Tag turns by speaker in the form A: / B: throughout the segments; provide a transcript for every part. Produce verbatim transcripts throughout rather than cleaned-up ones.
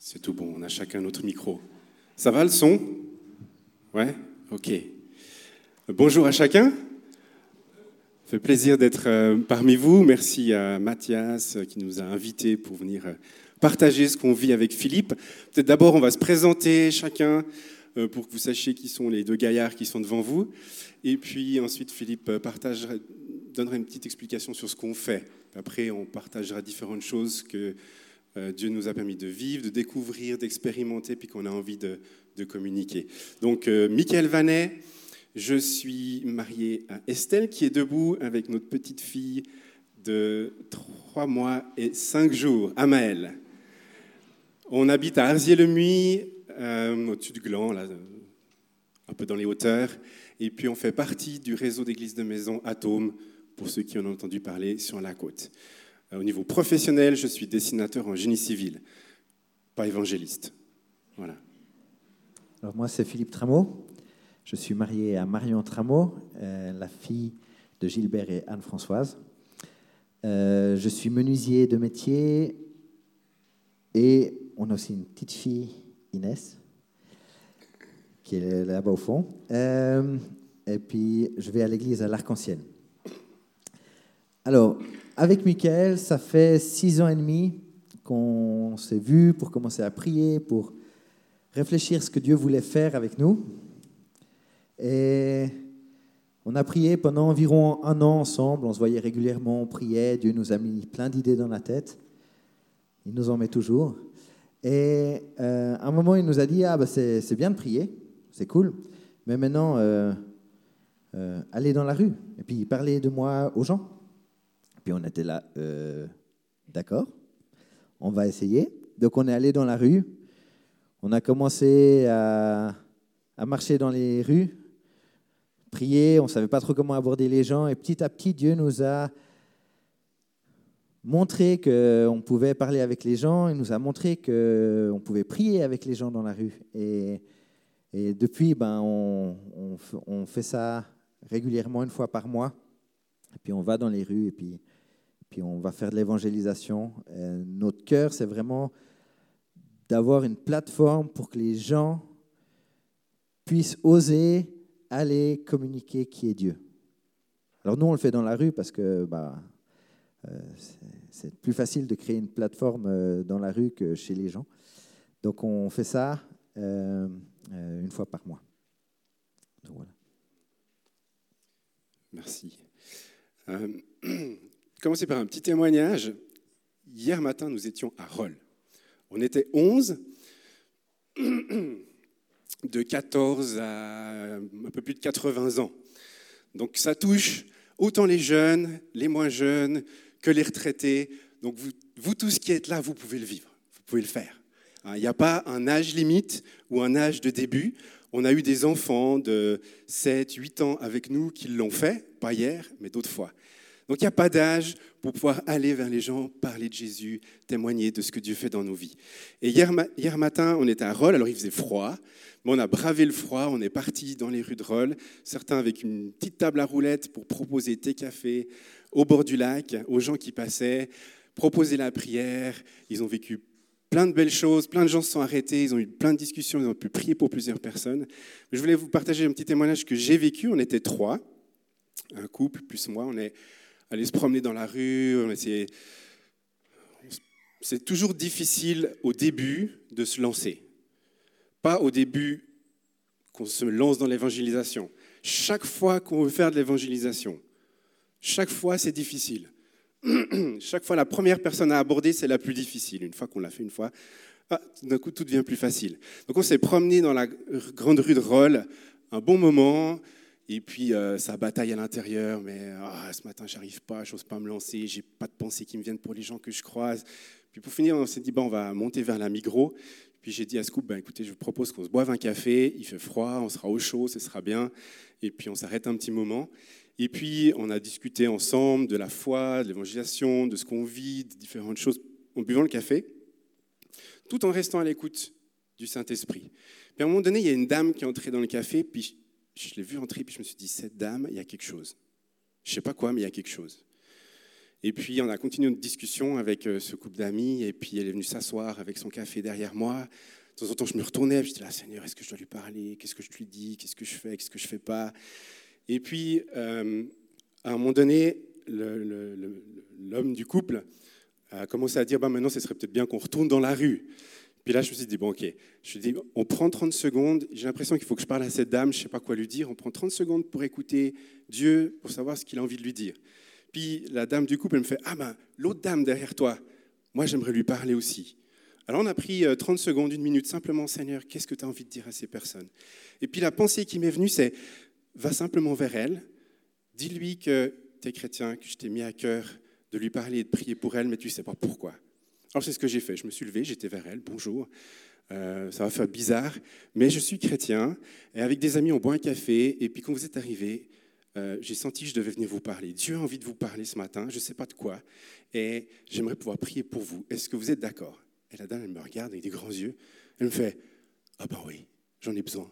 A: C'est tout bon, on a chacun notre micro. Ça va le son? Ouais? Ok. Bonjour à chacun. Ça fait plaisir d'être euh, parmi vous. Merci à Mathias euh, qui nous a invités pour venir euh, partager ce qu'on vit avec Philippe. Peut-être d'abord, on va se présenter chacun euh, pour que vous sachiez qui sont les deux gaillards qui sont devant vous. Et puis ensuite, Philippe partagera, donnera une petite explication sur ce qu'on fait. Après, on partagera différentes choses que euh, Dieu nous a permis de vivre, de découvrir, d'expérimenter, puis qu'on a envie de, de communiquer. Donc, euh, Michael Vanet. Je suis marié à Estelle qui est debout avec notre petite fille de trois mois et cinq jours, Amaëlle. On habite à Arzier-le-Muy, euh, au-dessus de Gland, là, un peu dans les hauteurs. Et puis on fait partie du réseau d'églises de maison Atome, pour ceux qui en ont entendu parler, sur la côte. Euh, au niveau professionnel, je suis dessinateur en génie civil, pas évangéliste. Voilà.
B: Alors moi, c'est Philippe Trameau. Je suis marié à Marion Trameau, euh, la fille de Gilbert et Anne-Françoise. Euh, je suis menuisier de métier et on a aussi une petite fille, Inès, qui est là-bas au fond. Euh, et puis, je vais à l'église à l'Arc-en-Ciel. Alors, avec Michael, ça fait six ans et demi qu'on s'est vus pour commencer à prier, pour réfléchir ce que Dieu voulait faire avec nous. Et on a prié pendant environ un an ensemble, on se voyait régulièrement, on priait, Dieu nous a mis plein d'idées dans la tête, il nous en met toujours. Et euh, à un moment, il nous a dit, ah, bah, c'est, c'est bien de prier, c'est cool, mais maintenant, euh, euh, allez dans la rue, et puis parlez de moi aux gens. Et puis on était là, euh, d'accord, on va essayer. Donc on est allé dans la rue, on a commencé à, à marcher dans les rues, prier, on ne savait pas trop comment aborder les gens, et petit à petit, Dieu nous a montré qu'on pouvait parler avec les gens, il nous a montré qu'on pouvait prier avec les gens dans la rue. Et, et depuis, ben, on, on, on fait ça régulièrement, une fois par mois, et puis on va dans les rues, et puis, puis on va faire de l'évangélisation. Et notre cœur, c'est vraiment d'avoir une plateforme pour que les gens puissent oser aller communiquer qui est Dieu. Alors nous, on le fait dans la rue parce que bah, euh, c'est, c'est plus facile de créer une plateforme euh, dans la rue que chez les gens. Donc on fait ça euh, euh, une fois par mois. Donc, voilà.
A: Merci. Euh, commencer par un petit témoignage. Hier matin, nous étions à Rolle. On était onze. De quatorze à un peu plus de quatre-vingts ans. Donc ça touche autant les jeunes, les moins jeunes, que les retraités. Donc vous, vous tous qui êtes là, vous pouvez le vivre, vous pouvez le faire. Il n'y a pas un âge limite ou un âge de début. On a eu des enfants de sept, huit ans avec nous qui l'ont fait, pas hier, mais d'autres fois. Donc il n'y a pas d'âge pour pouvoir aller vers les gens, parler de Jésus, témoigner de ce que Dieu fait dans nos vies. Et hier, hier matin, on était à Rolle, alors il faisait froid, mais on a bravé le froid, on est parti dans les rues de Rolle, certains avec une petite table à roulettes pour proposer thé, café au bord du lac, aux gens qui passaient, proposer la prière. Ils ont vécu plein de belles choses, plein de gens se sont arrêtés, ils ont eu plein de discussions, ils ont pu prier pour plusieurs personnes. Mais je voulais vous partager un petit témoignage que j'ai vécu, on était trois, un couple plus moi, on est aller se promener dans la rue, on essayait... C'est toujours difficile au début de se lancer. Pas au début qu'on se lance dans l'évangélisation. Chaque fois qu'on veut faire de l'évangélisation, chaque fois c'est difficile. Chaque fois la première personne à aborder, c'est la plus difficile. Une fois qu'on l'a fait une fois, ah, d'un coup tout devient plus facile. Donc on s'est promené dans la grande rue de Rolle, un bon moment. Et puis, euh, ça bataille à l'intérieur, mais oh, ce matin, je n'arrive pas, je n'ose pas me lancer, je n'ai pas de pensées qui me viennent pour les gens que je croise. Puis pour finir, on s'est dit, bon, on va monter vers la Migros. Puis j'ai dit à Scoop, ben, écoutez, je vous propose qu'on se boive un café, il fait froid, on sera au chaud, ce sera bien. Et puis on s'arrête un petit moment. Et puis on a discuté ensemble de la foi, de l'évangélisation, de ce qu'on vit, de différentes choses, en buvant le café, tout en restant à l'écoute du Saint-Esprit. Puis à un moment donné, il y a une dame qui est entrée dans le café, puis je l'ai vue entrer, puis je me suis dit, cette dame, il y a quelque chose. Je ne sais pas quoi, mais il y a quelque chose. Et puis, on a continué notre discussion avec ce couple d'amis, et puis elle est venue s'asseoir avec son café derrière moi. De temps en temps, je me retournais, j'étais là, Seigneur, est-ce que je dois lui parler? Qu'est-ce que je lui dis? Qu'est-ce que je fais? Qu'est-ce que je ne fais pas? Et puis, euh, à un moment donné, le, le, le, l'homme du couple a commencé à dire, bah, maintenant, ce serait peut-être bien qu'on retourne dans la rue. Puis là, je me suis dit, bon, ok, je me suis dit, on prend trente secondes, j'ai l'impression qu'il faut que je parle à cette dame, je ne sais pas quoi lui dire, on prend trente secondes pour écouter Dieu, pour savoir ce qu'il a envie de lui dire. Puis la dame du couple, elle me fait, ah ben, l'autre dame derrière toi, moi, j'aimerais lui parler aussi. Alors on a pris trente secondes, une minute, simplement, Seigneur, qu'est-ce que tu as envie de dire à ces personnes? Et puis la pensée qui m'est venue, c'est, va simplement vers elle, dis-lui que tu es chrétien, que je t'ai mis à cœur de lui parler et de prier pour elle, mais tu ne sais pas pourquoi. Alors c'est ce que j'ai fait, je me suis levé, j'étais vers elle, bonjour, euh, ça va faire bizarre, mais je suis chrétien, et avec des amis on boit un café, et puis quand vous êtes arrivés, euh, j'ai senti que je devais venir vous parler. Dieu a envie de vous parler ce matin, je ne sais pas de quoi, et j'aimerais pouvoir prier pour vous. Est-ce que vous êtes d'accord? Et la dame, elle me regarde avec des grands yeux, elle me fait, ah ben oui, j'en ai besoin.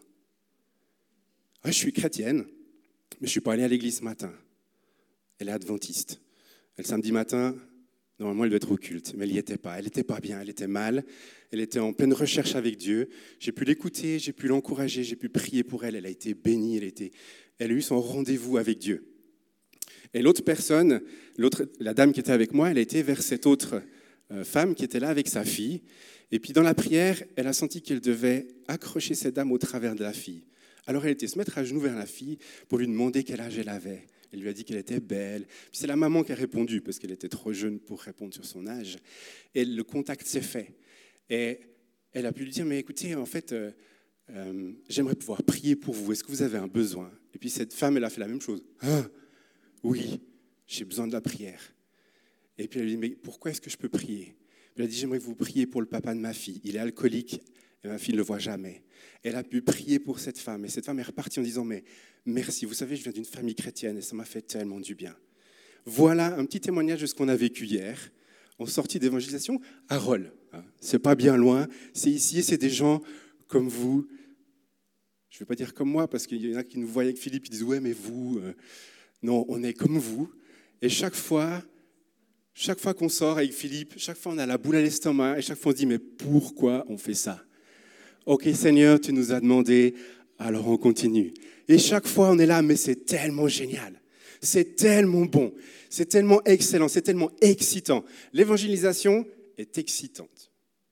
A: Ouais, je suis chrétienne, mais je ne suis pas allée à l'église ce matin. Elle est adventiste. Et le samedi matin, normalement, elle doit être au culte, mais elle n'y était pas. Elle n'était pas bien, elle était mal. Elle était en pleine recherche avec Dieu. J'ai pu l'écouter, j'ai pu l'encourager, j'ai pu prier pour elle. Elle a été bénie, elle, était, elle a eu son rendez-vous avec Dieu. Et l'autre personne, l'autre, la dame qui était avec moi, elle a été vers cette autre euh, femme qui était là avec sa fille. Et puis dans la prière, elle a senti qu'elle devait accrocher cette dame au travers de la fille. Alors elle était se mettre à genoux vers la fille pour lui demander quel âge elle avait. Elle lui a dit qu'elle était belle. Puis c'est la maman qui a répondu, parce qu'elle était trop jeune pour répondre sur son âge. Et le contact s'est fait. Et elle a pu lui dire, mais écoutez, en fait, euh, euh, j'aimerais pouvoir prier pour vous. Est-ce que vous avez un besoin? Et puis cette femme, elle a fait la même chose. Ah, oui, j'ai besoin de la prière. Et puis elle lui dit, mais pourquoi est-ce que je peux prier? Elle a dit, j'aimerais que vous priez pour le papa de ma fille. Il est alcoolique et ma fille ne le voit jamais. Elle a pu prier pour cette femme. Et cette femme est repartie en disant, mais merci, vous savez, je viens d'une famille chrétienne et ça m'a fait tellement du bien. Voilà un petit témoignage de ce qu'on a vécu hier, en sortie d'évangélisation à Rolle. C'est pas bien loin, c'est ici et c'est des gens comme vous. Je ne vais pas dire comme moi, parce qu'il y en a qui nous voient avec Philippe, qui disent, ouais, mais vous, euh... non, on est comme vous. Et chaque fois, chaque fois qu'on sort avec Philippe, chaque fois on a la boule à l'estomac et chaque fois on se dit, mais pourquoi on fait ça? Ok Seigneur, tu nous as demandé, alors on continue. Et chaque fois on est là, mais c'est tellement génial, c'est tellement bon, c'est tellement excellent, c'est tellement excitant. L'évangélisation est excitante.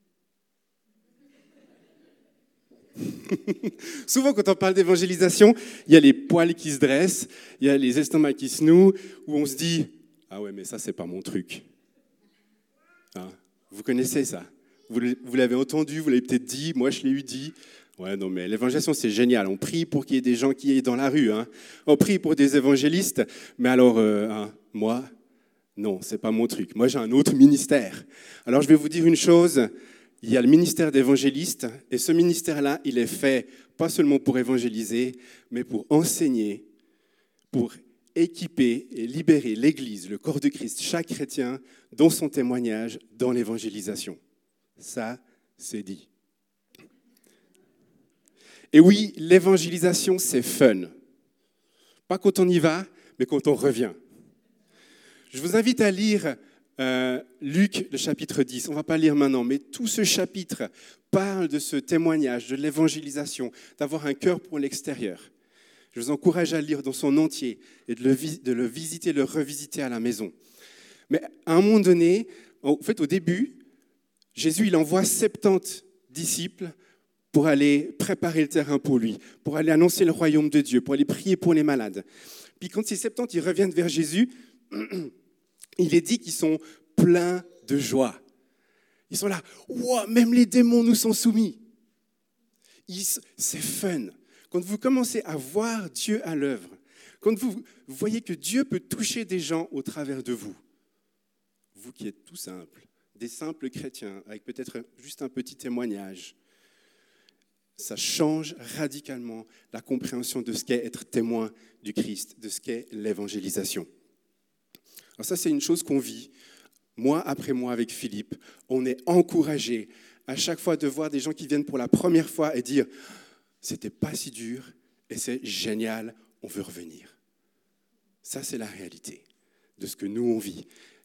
A: Souvent quand on parle d'évangélisation, il y a les poils qui se dressent, il y a les estomacs qui se nouent, où on se dit, ah ouais mais ça c'est pas mon truc. Hein, vous connaissez ça? Vous l'avez entendu, vous l'avez peut-être dit, moi je l'ai eu dit. Ouais, non, mais l'évangélisation, c'est génial. On prie pour qu'il y ait des gens qui aillent dans la rue. Hein. On prie pour des évangélistes. Mais alors, euh, hein, moi, non, c'est pas mon truc. Moi, j'ai un autre ministère. Alors, je vais vous dire une chose. Il y a le ministère d'évangéliste. Et ce ministère-là, il est fait pas seulement pour évangéliser, mais pour enseigner, pour équiper et libérer l'Église, le corps de Christ, chaque chrétien, dans son témoignage, dans l'évangélisation. Ça, c'est dit. Et oui, l'évangélisation, c'est fun. Pas quand on y va, mais quand on revient. Je vous invite à lire euh, Luc, le chapitre dix. On ne va pas lire maintenant, mais tout ce chapitre parle de ce témoignage, de l'évangélisation, d'avoir un cœur pour l'extérieur. Je vous encourage à le lire dans son entier et de le, de le visiter, le revisiter à la maison. Mais à un moment donné, en fait, au début, Jésus, il envoie soixante-dix disciples pour aller préparer le terrain pour lui, pour aller annoncer le royaume de Dieu, pour aller prier pour les malades. Puis quand ces soixante-dix ils reviennent vers Jésus, il est dit qu'ils sont pleins de joie. Ils sont là, wow, même les démons nous sont soumis. Ils, c'est fun. Quand vous commencez à voir Dieu à l'œuvre, quand vous voyez que Dieu peut toucher des gens au travers de vous, vous qui êtes tout simples, des simples chrétiens, avec peut-être juste un petit témoignage, ça change radicalement la compréhension de ce qu'est être témoin du Christ, de ce qu'est l'évangélisation. Alors ça, c'est une chose qu'on vit, mois après mois avec Philippe. On est encouragé à chaque fois de voir des gens qui viennent pour la première fois et dire « c'était pas si dur et c'est génial, on veut revenir ». Ça, c'est la réalité de ce que nous, on vit.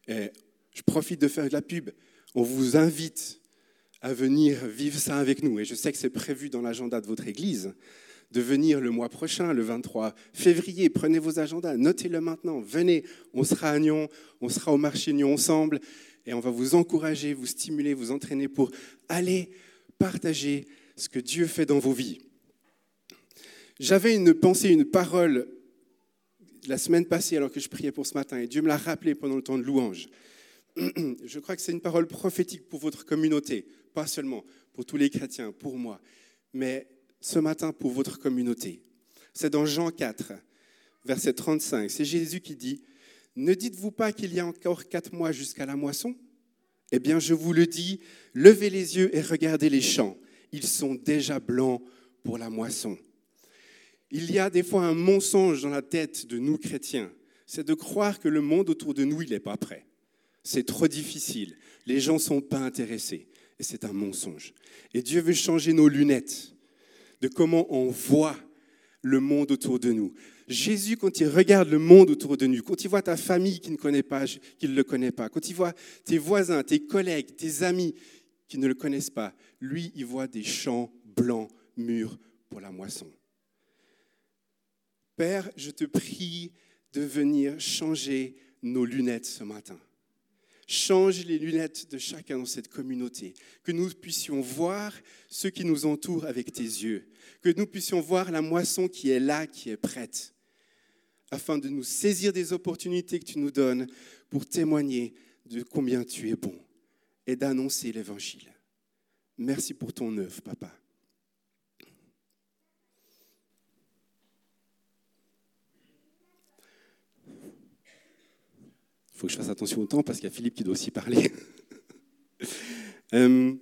A: Et je profite de faire de la pub. On vous invite à venir vivre ça avec nous. Et je sais que c'est prévu dans l'agenda de votre église de venir le mois prochain, le vingt-trois février. Prenez vos agendas, notez-le maintenant. Venez, on sera à Nyon, on sera au marché Nyon ensemble et on va vous encourager, vous stimuler, vous entraîner pour aller partager ce que Dieu fait dans vos vies. J'avais une pensée, une parole la semaine passée alors que je priais pour ce matin et Dieu me l'a rappelé pendant le temps de louange. Je crois que c'est une parole prophétique pour votre communauté, pas seulement pour tous les chrétiens, pour moi, mais ce matin pour votre communauté. C'est dans Jean quatre, verset trente-cinq. C'est Jésus qui dit « Ne dites-vous pas qu'il y a encore quatre mois jusqu'à la moisson ? Eh bien, je vous le dis, levez les yeux et regardez les champs. Ils sont déjà blancs pour la moisson. » Il y a des fois un mensonge dans la tête de nous chrétiens. C'est de croire que le monde autour de nous, il n'est pas prêt. C'est trop difficile. Les gens ne sont pas intéressés. Et c'est un mensonge. Et Dieu veut changer nos lunettes de comment on voit le monde autour de nous. Jésus, quand il regarde le monde autour de nous, quand il voit ta famille qui ne connaît pas, qui ne le connaît pas, quand il voit tes voisins, tes collègues, tes amis qui ne le connaissent pas, lui, il voit des champs blancs, mûrs pour la moisson. Père, je te prie de venir changer nos lunettes ce matin. Change les lunettes de chacun dans cette communauté, que nous puissions voir ceux qui nous entourent avec tes yeux, que nous puissions voir la moisson qui est là, qui est prête, afin de nous saisir des opportunités que tu nous donnes pour témoigner de combien tu es bon et d'annoncer l'Évangile. Merci pour ton œuvre, Papa. Il faut que je fasse attention au temps parce qu'il y a Philippe qui doit aussi parler. euh,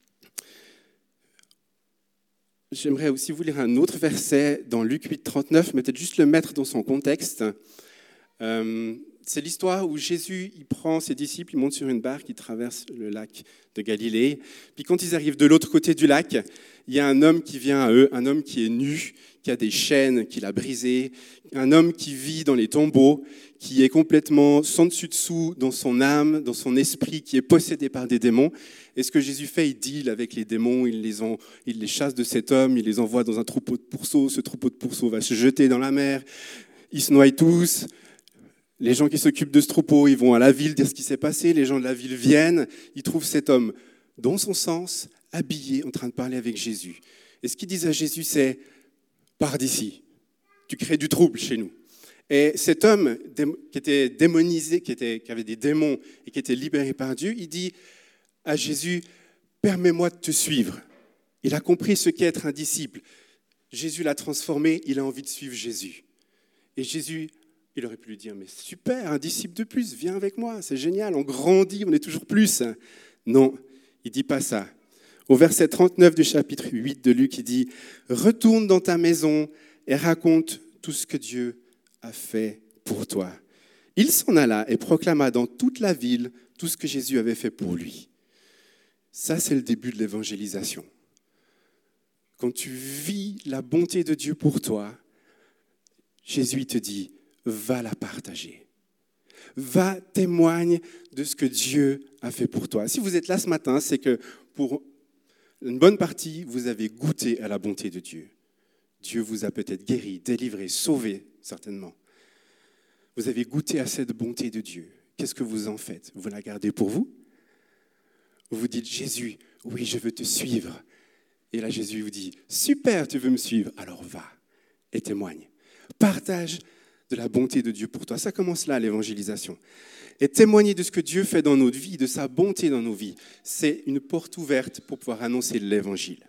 A: j'aimerais aussi vous lire un autre verset dans Luc huit, trente-neuf, mais peut-être juste le mettre dans son contexte. Euh, c'est l'histoire où Jésus il prend ses disciples, il monte sur une barque, il traverse le lac de Galilée. Puis quand ils arrivent de l'autre côté du lac, il y a un homme qui vient à eux, un homme qui est nu, qui a des chaînes qu'il a brisées, un homme qui vit dans les tombeaux, qui est complètement sans dessus-dessous dans son âme, dans son esprit, qui est possédé par des démons. Et ce que Jésus fait, il deal avec les démons, il les, en, il les chasse de cet homme, il les envoie dans un troupeau de pourceaux, ce troupeau de pourceaux va se jeter dans la mer, ils se noient tous. Les gens qui s'occupent de ce troupeau, ils vont à la ville dire ce qui s'est passé, les gens de la ville viennent, ils trouvent cet homme dans son sens, habillé, en train de parler avec Jésus. Et ce qu'ils disent à Jésus, c'est « Pars d'ici, tu crées du trouble chez nous ». Et cet homme qui était démonisé, qui, était, qui avait des démons et qui était libéré par Dieu, il dit à Jésus, permets-moi de te suivre. Il a compris ce qu'est être un disciple. Jésus l'a transformé, il a envie de suivre Jésus. Et Jésus, il aurait pu lui dire, mais super, un disciple de plus, viens avec moi, c'est génial, on grandit, on est toujours plus. Non, il ne dit pas ça. Au verset trente-neuf du chapitre huit de Luc, il dit, retourne dans ta maison et raconte tout ce que Dieu a fait pour toi. Il s'en alla et proclama dans toute la ville tout ce que Jésus avait fait pour lui. Ça, c'est le début de l'évangélisation. Quand tu vis la bonté de Dieu pour toi, Jésus te dit, va la partager. Va témoigne de ce que Dieu a fait pour toi. Si vous êtes là ce matin, c'est que pour une bonne partie, vous avez goûté à la bonté de Dieu. Dieu vous a peut-être guéri, délivré, sauvé, certainement. Vous avez goûté à cette bonté de Dieu. Qu'est-ce que vous en faites ? Vous la gardez pour vous ? Vous vous dites, Jésus, oui, je veux te suivre. Et là, Jésus vous dit, super, tu veux me suivre, alors va et témoigne. Partage de la bonté de Dieu pour toi. Ça commence là, l'évangélisation. Et témoigner de ce que Dieu fait dans notre vie, de sa bonté dans nos vies, c'est une porte ouverte pour pouvoir annoncer l'évangile.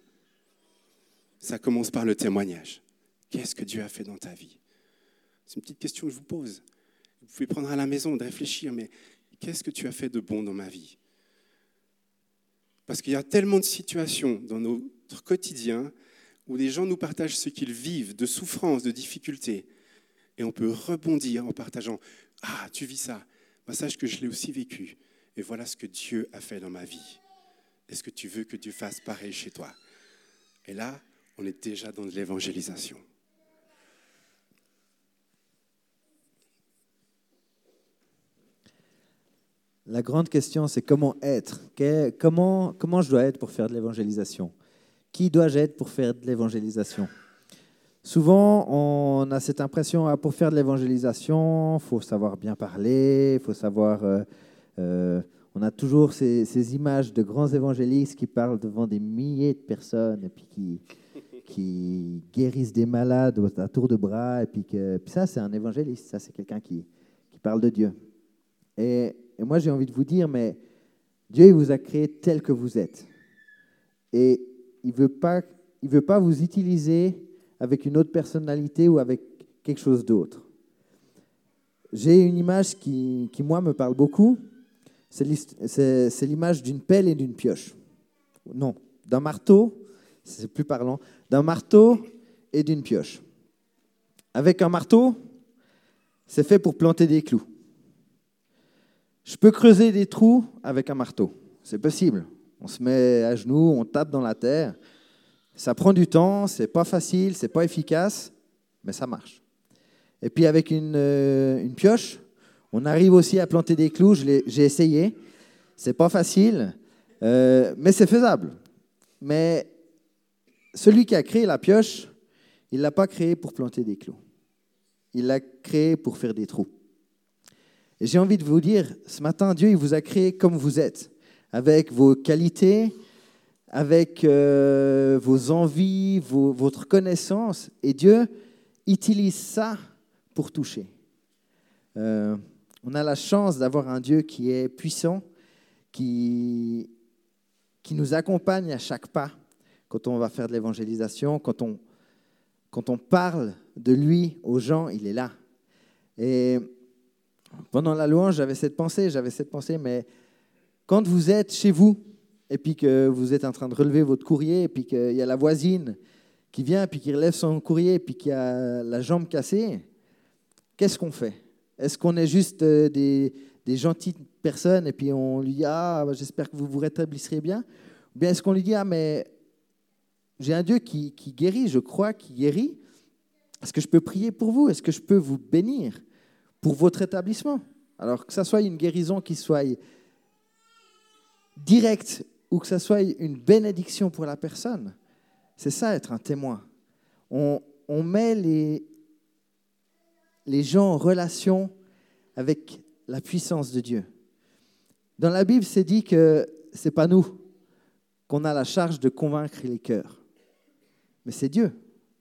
A: Ça commence par le témoignage. Qu'est-ce que Dieu a fait dans ta vie ? C'est une petite question que je vous pose. Vous pouvez prendre à la maison, de réfléchir, mais qu'est-ce que tu as fait de bon dans ma vie ? Parce qu'il y a tellement de situations dans notre quotidien où les gens nous partagent ce qu'ils vivent, de souffrances, de difficultés. Et on peut rebondir en partageant « Ah, tu vis ça, bah, sache que je l'ai aussi vécu. Et voilà ce que Dieu a fait dans ma vie. Est-ce que tu veux que Dieu fasse pareil chez toi ?» Et là, on est déjà dans de l'évangélisation.
B: La grande question, c'est comment être. Que- Comment, comment je dois être pour faire de l'évangélisation? Qui dois-je être pour faire de l'évangélisation? Souvent, on a cette impression, ah, pour faire de l'évangélisation, il faut savoir bien parler, il faut savoir... euh, euh, on a toujours ces, ces images de grands évangélistes qui parlent devant des milliers de personnes et puis qui, qui guérissent des malades à tour de bras. Et puis, que, puis ça, c'est un évangéliste, ça, c'est quelqu'un qui, qui parle de Dieu. Et, et moi, j'ai envie de vous dire, mais Dieu, il vous a créé tel que vous êtes. Et il ne veut pas, il veut pas vous utiliser avec une autre personnalité ou avec quelque chose d'autre. J'ai une image qui, qui moi, me parle beaucoup. C'est, c'est, c'est l'image d'une pelle et d'une pioche. Non, d'un marteau, c'est plus parlant, d'un marteau et d'une pioche. Avec un marteau, c'est fait pour planter des clous. Je peux creuser des trous avec un marteau. C'est possible. On se met à genoux, on tape dans la terre. Ça prend du temps, c'est pas facile, c'est pas efficace, mais ça marche. Et puis avec une, euh, une pioche, on arrive aussi à planter des clous. Je l'ai, j'ai essayé. C'est pas facile, euh, mais c'est faisable. Mais celui qui a créé la pioche, il l'a pas créé pour planter des clous. Il l'a créé pour faire des trous. Et j'ai envie de vous dire, ce matin, Dieu, il vous a créé comme vous êtes, avec vos qualités, avec euh, vos envies, vos, votre connaissance. Et Dieu utilise ça pour toucher. Euh, on a la chance d'avoir un Dieu qui est puissant, qui, qui nous accompagne à chaque pas quand on va faire de l'évangélisation, quand on, quand on parle de lui aux gens, il est là. Et pendant la louange, j'avais cette pensée, j'avais cette pensée, mais quand vous êtes chez vous, et puis que vous êtes en train de relever votre courrier, et puis qu'il y a la voisine qui vient, et puis qui relève son courrier, et puis qui a la jambe cassée, qu'est-ce qu'on fait? Est-ce qu'on est juste des, des gentilles personnes, et puis on lui dit « Ah, j'espère que vous vous rétablirez bien » ou bien est-ce qu'on lui dit « Ah, mais j'ai un Dieu qui, qui guérit, je crois, qui guérit. Est-ce que je peux prier pour vous? Est-ce que je peux vous bénir pour votre établissement ?» Alors que ça soit une guérison qui soit directe ou que ça soit une bénédiction pour la personne. C'est ça, être un témoin. On, on met les, les gens en relation avec la puissance de Dieu. Dans la Bible, c'est dit que ce n'est pas nous qu'on a la charge de convaincre les cœurs, mais c'est Dieu.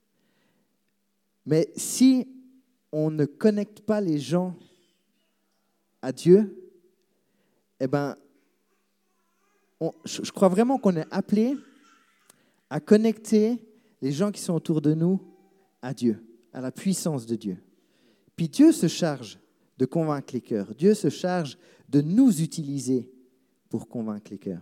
B: Mais si on ne connecte pas les gens à Dieu, eh ben, on, je crois vraiment qu'on est appelé à connecter les gens qui sont autour de nous à Dieu, à la puissance de Dieu. Puis Dieu se charge de convaincre les cœurs. Dieu se charge de nous utiliser pour convaincre les cœurs.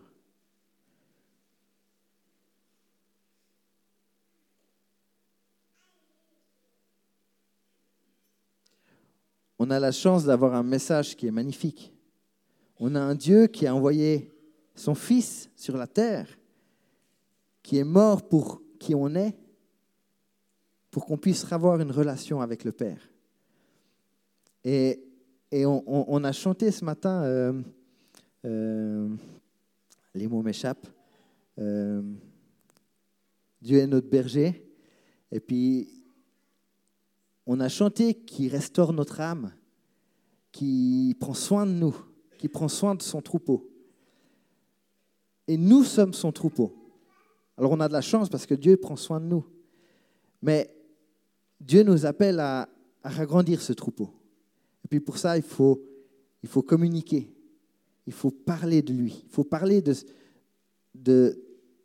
B: On a la chance d'avoir un message qui est magnifique. On a un Dieu qui a envoyé son Fils sur la terre, qui est mort pour qui on est, pour qu'on puisse avoir une relation avec le Père. Et, et on, on, on a chanté ce matin, euh, euh, les mots m'échappent, euh, Dieu est notre berger, et puis on a chanté qu'il restaure notre âme, qui prend soin de nous, qui prend soin de son troupeau. Et nous sommes son troupeau. Alors on a de la chance parce que Dieu prend soin de nous. Mais Dieu nous appelle à, à agrandir ce troupeau. Et puis pour ça, il faut, il faut communiquer. Il faut parler de lui. Il faut parler de, de,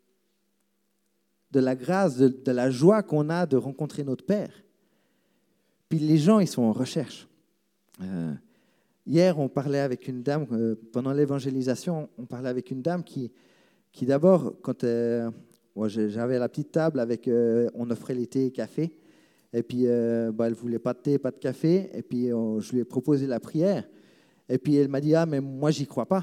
B: de la grâce, de, de la joie qu'on a de rencontrer notre Père. Puis les gens, ils sont en recherche. Euh, hier, on parlait avec une dame, euh, pendant l'évangélisation, on parlait avec une dame qui, qui d'abord, quand euh, moi, j'avais la petite table, avec, euh, on offrait les thés et café, et puis euh, bah, elle ne voulait pas de thé, pas de café, et puis on, je lui ai proposé la prière, et puis elle m'a dit « Ah, mais moi, j'y crois pas. »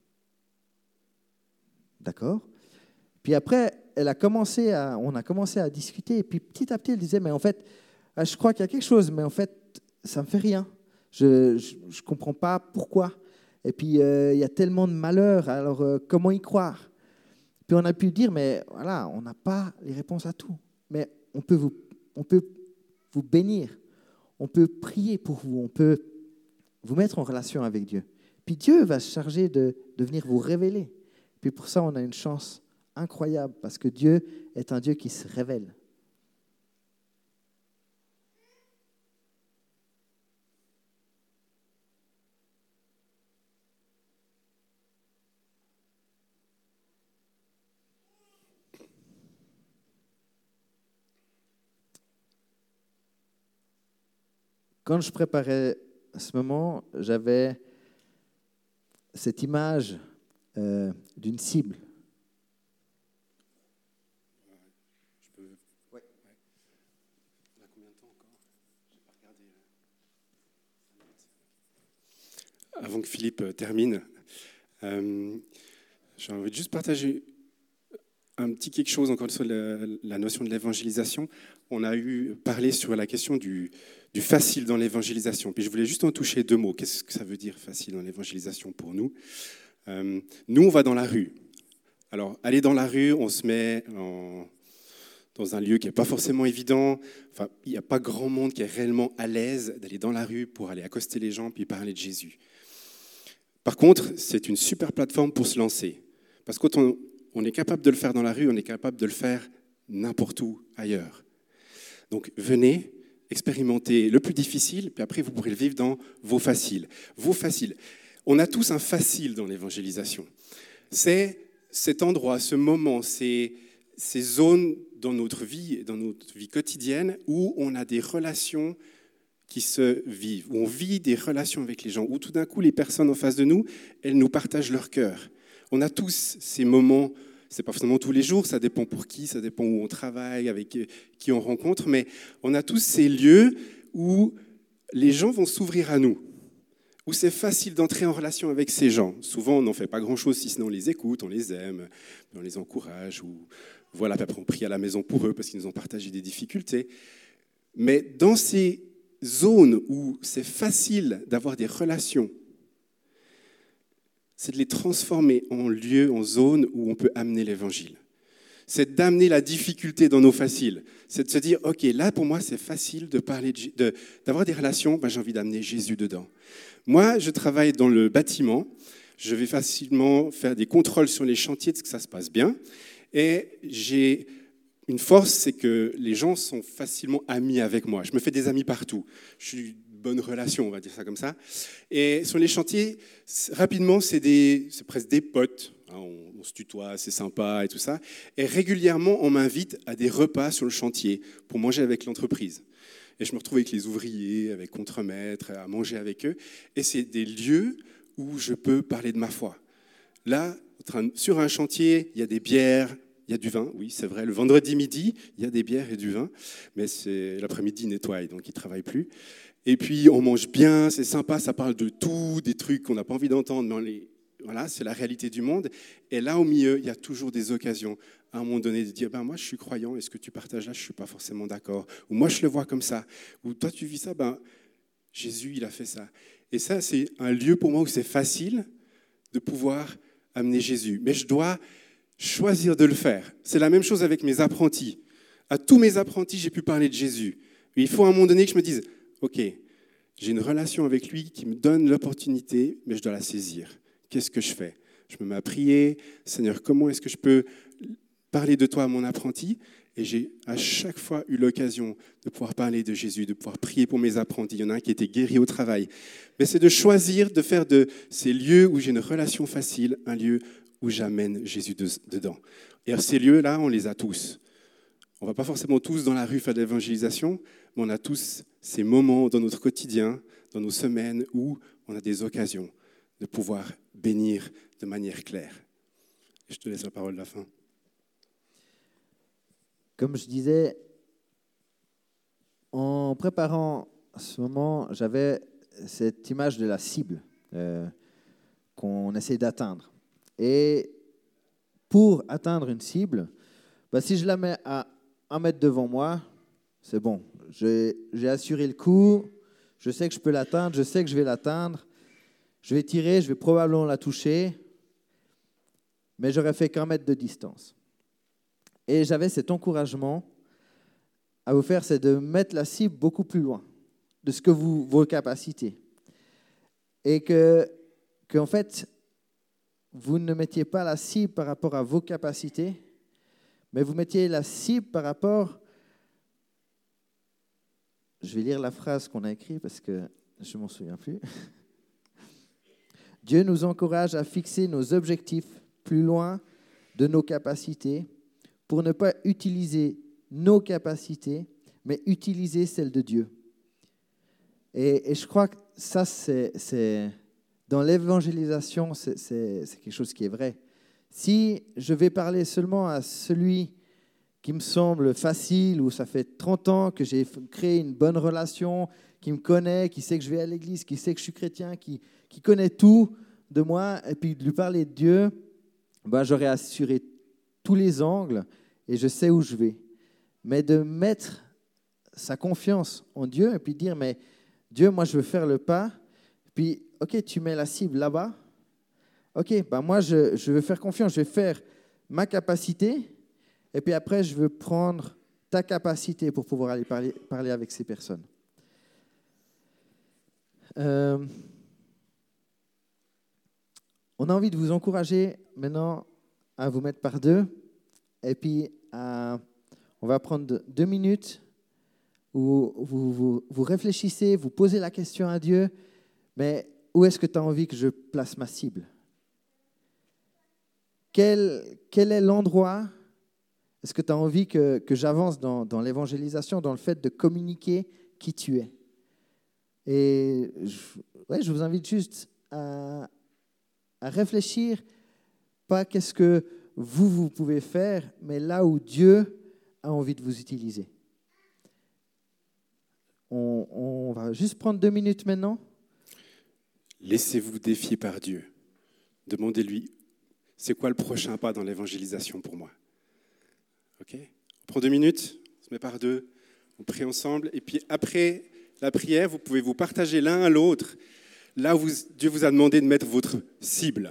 B: D'accord. Puis après, elle a commencé à, on a commencé à discuter, et puis petit à petit, elle disait « Mais en fait, je crois qu'il y a quelque chose, mais en fait, ça ne me fait rien. Je ne comprends pas pourquoi. » Et puis, euh, il y a tellement de malheurs, alors euh, comment y croire? Puis on a pu dire, mais voilà, on n'a pas les réponses à tout. Mais on peut vous, on peut vous bénir, on peut prier pour vous, on peut vous mettre en relation avec Dieu. Puis Dieu va se charger de, de venir vous révéler. Puis pour ça, on a une chance incroyable, parce que Dieu est un Dieu qui se révèle. Quand je préparais ce moment, j'avais cette image euh, d'une cible.
A: Je peux... ouais. Ouais. On a combien de temps encore? Je n'ai pas regardé. Avant que Philippe termine, euh, j'ai envie de juste partager un petit quelque chose encore sur la, la notion de l'évangélisation. On a eu parlé sur la question du, du facile dans l'évangélisation. Puis je voulais juste en toucher deux mots. Qu'est-ce que ça veut dire facile dans l'évangélisation pour nous? euh, Nous, on va dans la rue. Alors, aller dans la rue, on se met en, dans un lieu qui n'est pas forcément évident. Enfin, il n'y a pas grand monde qui est réellement à l'aise d'aller dans la rue pour aller accoster les gens puis parler de Jésus. Par contre, c'est une super plateforme pour se lancer. Parce que quand on, on est capable de le faire dans la rue, on est capable de le faire n'importe où ailleurs. Donc, venez, expérimentez le plus difficile, puis après, vous pourrez le vivre dans vos faciles. Vos faciles. On a tous un facile dans l'évangélisation. C'est cet endroit, ce moment, ces, ces zones dans notre vie, dans notre vie quotidienne, où on a des relations qui se vivent, où on vit des relations avec les gens, où tout d'un coup, les personnes en face de nous, elles nous partagent leur cœur. On a tous ces moments. C'est pas forcément tous les jours, ça dépend pour qui, ça dépend où on travaille, avec qui on rencontre, mais on a tous ces lieux où les gens vont s'ouvrir à nous, où c'est facile d'entrer en relation avec ces gens. Souvent, on n'en fait pas grand-chose, si ce n'est on les écoute, on les aime, on les encourage, ou voilà, puis après on prie à la maison pour eux parce qu'ils nous ont partagé des difficultés. Mais dans ces zones où c'est facile d'avoir des relations, c'est de les transformer en lieux, en zones où on peut amener l'évangile. C'est d'amener la difficulté dans nos faciles. C'est de se dire, OK, là pour moi c'est facile de parler, de, de, d'avoir des relations, ben, j'ai envie d'amener Jésus dedans. Moi, je travaille dans le bâtiment, je vais facilement faire des contrôles sur les chantiers de ce que ça se passe bien. Et j'ai une force, c'est que les gens sont facilement amis avec moi. Je me fais des amis partout. Je suis bonne relation, on va dire ça comme ça. Et sur les chantiers, rapidement, c'est, des, c'est presque des potes. Hein, on, on se tutoie, c'est sympa et tout ça. Et régulièrement, on m'invite à des repas sur le chantier pour manger avec l'entreprise. Et je me retrouve avec les ouvriers, avec contremaîtres, à manger avec eux. Et c'est des lieux où je peux parler de ma foi. Là, sur un chantier, il y a des bières, il y a du vin, oui, c'est vrai. Le vendredi midi, il y a des bières et du vin. Mais c'est, l'après-midi, ils nettoient, donc ils ne travaillent plus. Et puis, on mange bien, c'est sympa, ça parle de tout, des trucs qu'on n'a pas envie d'entendre, mais les, voilà, c'est la réalité du monde. Et là, au milieu, il y a toujours des occasions, à un moment donné, de dire, ben, moi, je suis croyant, et ce que tu partages là, je ne suis pas forcément d'accord. Ou moi, je le vois comme ça. Ou toi, tu vis ça, ben, Jésus, il a fait ça. Et ça, c'est un lieu pour moi où c'est facile de pouvoir amener Jésus. Mais je dois choisir de le faire. C'est la même chose avec mes apprentis. À tous mes apprentis, j'ai pu parler de Jésus. Mais il faut à un moment donné que je me dise, OK, j'ai une relation avec lui qui me donne l'opportunité, mais je dois la saisir. Qu'est-ce que je fais? Je me mets à prier. Seigneur, comment est-ce que je peux parler de toi à mon apprenti? Et j'ai à chaque fois eu l'occasion de pouvoir parler de Jésus, de pouvoir prier pour mes apprentis. Il y en a un qui était guéri au travail. Mais c'est de choisir de faire de ces lieux où j'ai une relation facile, un lieu où j'amène Jésus dedans. Et ces lieux-là, on les a tous. On ne va pas forcément tous dans la rue faire de l'évangélisation, mais on a tous ces moments dans notre quotidien, dans nos semaines, où on a des occasions de pouvoir bénir de manière claire. Et je te laisse la parole de la fin.
B: Comme je disais, en préparant ce moment, j'avais cette image de la cible euh, qu'on essaie d'atteindre. Et pour atteindre une cible, bah, si je la mets à un mètre devant moi, c'est bon. J'ai, j'ai assuré le coup, je sais que je peux l'atteindre, je sais que je vais l'atteindre. je vais tirer, je vais probablement la toucher, mais j'aurais fait qu'un mètre de distance. Et j'avais cet encouragement à vous faire, c'est de mettre la cible beaucoup plus loin de ce que vous, vos capacités. Et que, que, en fait, vous ne mettiez pas la cible par rapport à vos capacités, mais vous mettiez la cible par rapport... Je vais lire la phrase qu'on a écrite parce que je ne m'en souviens plus. Dieu nous encourage à fixer nos objectifs plus loin de nos capacités pour ne pas utiliser nos capacités, mais utiliser celles de Dieu. Et, et je crois que ça, c'est, c'est dans l'évangélisation, c'est, c'est, c'est quelque chose qui est vrai. Si je vais parler seulement à celui qui me semble facile, ou ça fait trente ans que j'ai créé une bonne relation, qui me connaît, qui sait que je vais à l'église, qui sait que je suis chrétien, qui, qui connaît tout de moi, et puis de lui parler de Dieu, ben, j'aurais assuré tous les angles et je sais où je vais. Mais de mettre sa confiance en Dieu et puis dire, mais Dieu, moi je veux faire le pas, puis ok, tu mets la cible là-bas, ok, ben moi je, je veux faire confiance, je vais faire ma capacité, et puis après je veux prendre ta capacité pour pouvoir aller parler, parler avec ces personnes. Euh, on a envie de vous encourager maintenant à vous mettre par deux, et puis à, on va prendre deux minutes où vous, vous, vous réfléchissez, vous posez la question à Dieu, mais où est-ce que tu as envie que je place ma cible? Quel, quel est l'endroit? Est-ce que tu as envie que, que j'avance dans, dans l'évangélisation, dans le fait de communiquer qui tu es? Et je, ouais, je vous invite juste à, à réfléchir, pas qu'est-ce que vous, vous pouvez faire, mais là où Dieu a envie de vous utiliser. On, on va juste prendre deux minutes maintenant.
A: Laissez-vous défier par Dieu. Demandez-lui, c'est quoi le prochain pas dans l'évangélisation pour moi? Ok? On prend deux minutes, on se met par deux, on prie ensemble, et puis après la prière, vous pouvez vous partager l'un à l'autre, là où vous, Dieu vous a demandé de mettre votre cible.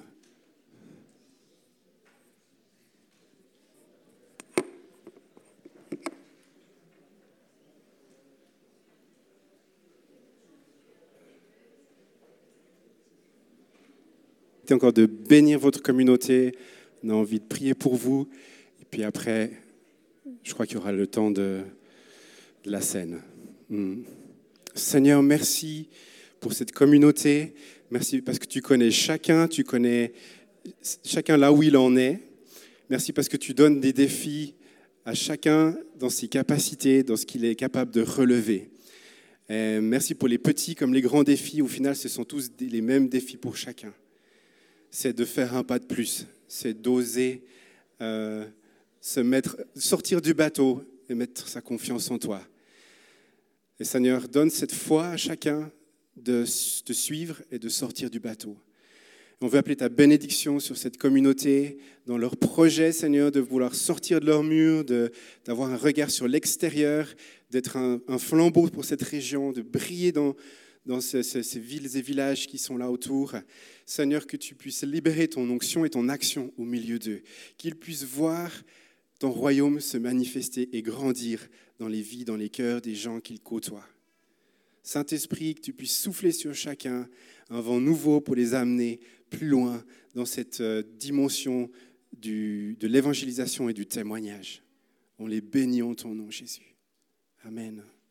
A: Encore de bénir votre communauté, on a envie de prier pour vous, et puis après, je crois qu'il y aura le temps de, de la scène. Mm. Seigneur, merci pour cette communauté, merci parce que tu connais chacun, tu connais chacun là où il en est, merci parce que tu donnes des défis à chacun dans ses capacités, dans ce qu'il est capable de relever. Et merci pour les petits comme les grands défis, au final ce sont tous les mêmes défis pour chacun. C'est de faire un pas de plus, c'est d'oser euh, se mettre, sortir du bateau et mettre sa confiance en toi. Et Seigneur, donne cette foi à chacun de te suivre et de sortir du bateau. On veut appeler ta bénédiction sur cette communauté, dans leur projet, Seigneur, de vouloir sortir de leur mur, de, d'avoir un regard sur l'extérieur, d'être un, un flambeau pour cette région, de briller dans... dans ces, ces, ces villes et villages qui sont là autour. Seigneur, que tu puisses libérer ton onction et ton action au milieu d'eux, qu'ils puissent voir ton royaume se manifester et grandir dans les vies, dans les cœurs des gens qu'ils côtoient. Saint-Esprit, que tu puisses souffler sur chacun un vent nouveau pour les amener plus loin dans cette dimension du, de l'évangélisation et du témoignage. On les bénit en ton nom, Jésus. Amen.